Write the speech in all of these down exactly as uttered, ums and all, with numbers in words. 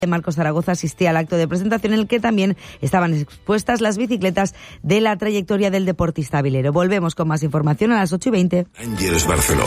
Marcos Zaragoza asistía al acto de presentación en el que también estaban expuestas las bicicletas de la trayectoria del deportista avilero. Volvemos con más información a las ocho y veinte. Ángeles Barceló.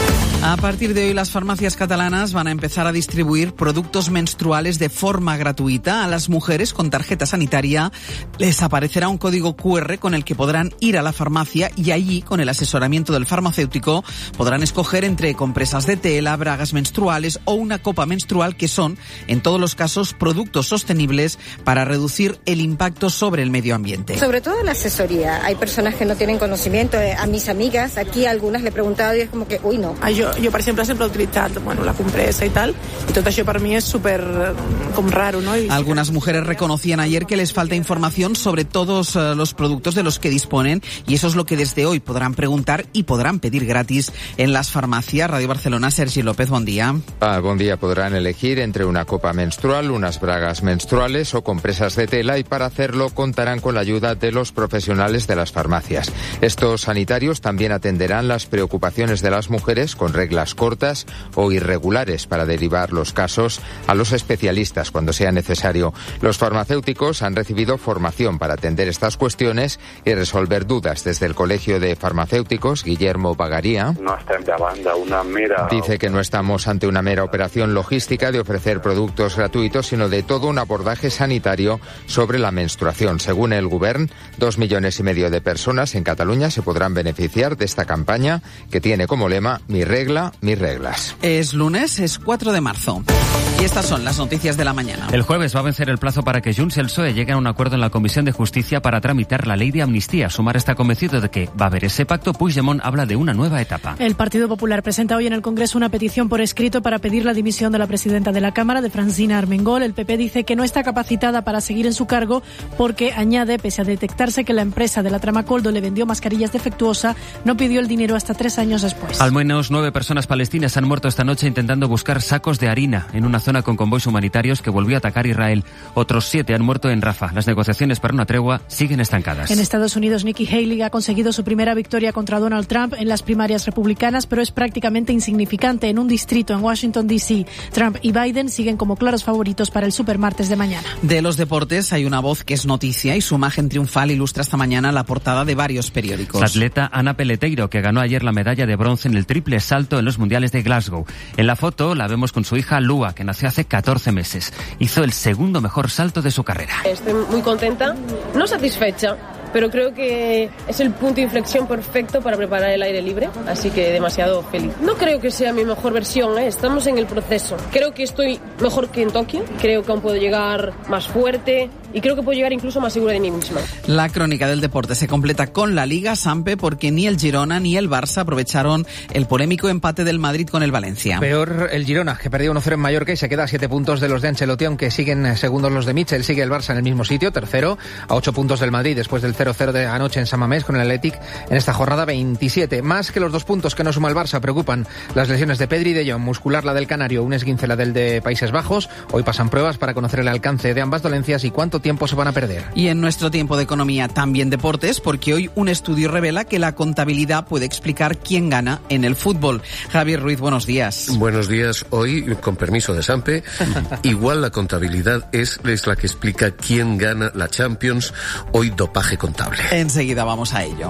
A partir de hoy, las farmacias catalanas van a empezar a distribuir productos menstruales de forma gratuita. A las mujeres con tarjeta sanitaria les aparecerá un código cu erre con el que podrán ir a la farmacia y allí, con el asesoramiento del farmacéutico, podrán escoger entre compresas de tela, bragas menstruales o una copa menstrual, que son, en todos los casos, productos sostenibles para reducir el impacto sobre el medio ambiente. Sobre todo la asesoría. Hay personas que no tienen conocimiento. A mis amigas, aquí algunas le he preguntado y es como que, uy, no. Jo, jo per exemple, sempre he utilitzat bueno, la compresa y tal, y tot això per mi és súper com raro, ¿no? Y... Algunas mujeres reconocían ayer que les falta información sobre todos uh, los productos de los que disponen, y eso es lo que desde hoy podrán preguntar y podrán pedir gratis en las farmacias. Radio Barcelona, Sergi López, buen día. Ah, buen día. Podrán elegir entre una copa menstrual, unas bragas menstruales o compresas de tela, y para hacerlo contarán con la ayuda de los profesionales de las farmacias. Estos sanitarios también atenderán las preocupaciones de las mujeres con reglas cortas o irregulares para derivar los casos a los especialistas cuando sea necesario. Los farmacéuticos han recibido formación para atender estas cuestiones y resolver dudas. Desde el Colegio de Farmacéuticos, Guillermo Bagaría, no estem davant d'una mera... dice que no estamos ante una mera operación logística de ofrecer productos gratuitos, sino de todo un abordaje sanitario sobre la menstruación. Según el Govern, dos millones y medio de personas en Cataluña se podrán beneficiar de esta campaña que tiene como lema Mi regla, mis reglas. Es lunes, es cuatro de marzo. Y estas son las noticias de la mañana. El jueves va a vencer el plazo para que Junts y el P S O E lleguen a un acuerdo en la Comisión de Justicia para tramitar la ley de amnistía. Sumar está convencido de que va a haber ese pacto. Puigdemont habla de una nueva etapa. El Partido Popular presenta hoy en el Congreso una petición por escrito para pedir la dimisión de la presidenta de la Cámara, de Francina Armengol. El P P dice que no está capacitada para seguir en su cargo porque, añade, pese a detectarse que la empresa de la trama Coldo le vendió mascarillas defectuosas, no pidió el dinero hasta tres años después. Al menos nueve personas palestinas han muerto esta noche intentando buscar sacos de harina en una zona con convoys humanitarios que volvió a atacar Israel. Otros siete han muerto en Rafah. Las negociaciones para una tregua siguen estancadas. En Estados Unidos, Nikki Haley ha conseguido su primera victoria contra Donald Trump en las primarias republicanas, pero es prácticamente insignificante en un distrito en Washington, D C Trump y Biden siguen como claros favoritos para el supermartes de mañana. De los deportes hay una voz que es noticia y su imagen triunfal ilustra esta mañana la portada de varios periódicos. La atleta Ana Peleteiro, que ganó ayer la medalla de bronce en el triple salto en los mundiales de Glasgow. En la foto la vemos con su hija Lua, que nació hace catorce meses. Hizo el segundo mejor salto de su carrera. Estoy muy contenta, no satisfecha, pero creo que es el punto de inflexión perfecto para preparar el aire libre, así que demasiado feliz. No creo que sea mi mejor versión, ¿eh? Estamos en el proceso. Creo que estoy mejor que en Tokio, creo que aún puedo llegar más fuerte y creo que puedo llegar incluso más segura de mí misma. La crónica del deporte se completa con la Liga Sampe, porque ni el Girona ni el Barça aprovecharon el polémico empate del Madrid con el Valencia. Peor el Girona, que perdió uno cero en Mallorca y se queda a siete puntos de los de Ancelotti, aunque siguen segundos los de Mitchell. Sigue el Barça en el mismo sitio, tercero, a ocho puntos del Madrid después del cero cero de anoche en San Mamés con el Athletic en esta jornada veintisiete. Más que los dos puntos que no suma el Barça, preocupan las lesiones de Pedri y de Jong. Muscular la del Canario, un esguince la del de Países Bajos. Hoy pasan pruebas para conocer el alcance de ambas dolencias y cuánto tiempo se van a perder. Y en nuestro tiempo de economía también deportes, porque hoy un estudio revela que la contabilidad puede explicar quién gana en el fútbol. Javier Ruiz, buenos días. Buenos días. Hoy, con permiso de Sampe, igual la contabilidad es, es la que explica quién gana la Champions. Hoy dopaje contable. Enseguida vamos a ello.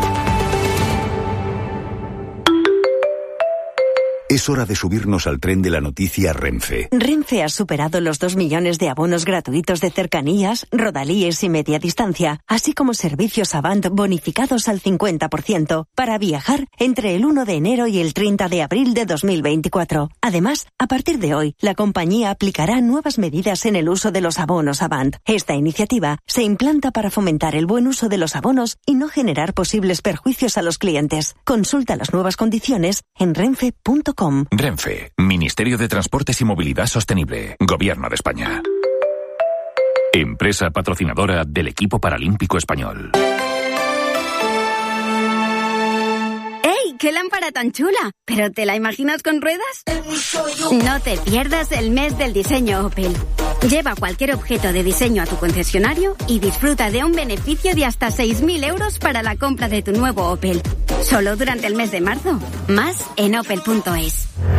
Es hora de subirnos al tren de la noticia Renfe. Renfe ha superado los dos millones de abonos gratuitos de cercanías, rodalíes y media distancia, así como servicios Avant bonificados al cincuenta por ciento para viajar entre el uno de enero y el treinta de abril de dos mil veinticuatro. Además, a partir de hoy, la compañía aplicará nuevas medidas en el uso de los abonos Avant. Esta iniciativa se implanta para fomentar el buen uso de los abonos y no generar posibles perjuicios a los clientes. Consulta las nuevas condiciones en renfe punto com. Renfe, Ministerio de Transportes y Movilidad Sostenible, Gobierno de España. Empresa patrocinadora del equipo paralímpico español. ¡Ey! ¡Qué lámpara tan chula! ¿Pero te la imaginas con ruedas? No te pierdas el mes del diseño Opel. Lleva cualquier objeto de diseño a tu concesionario y disfruta de un beneficio de hasta seis mil euros para la compra de tu nuevo Opel. Solo durante el mes de marzo. Más en opel punto es.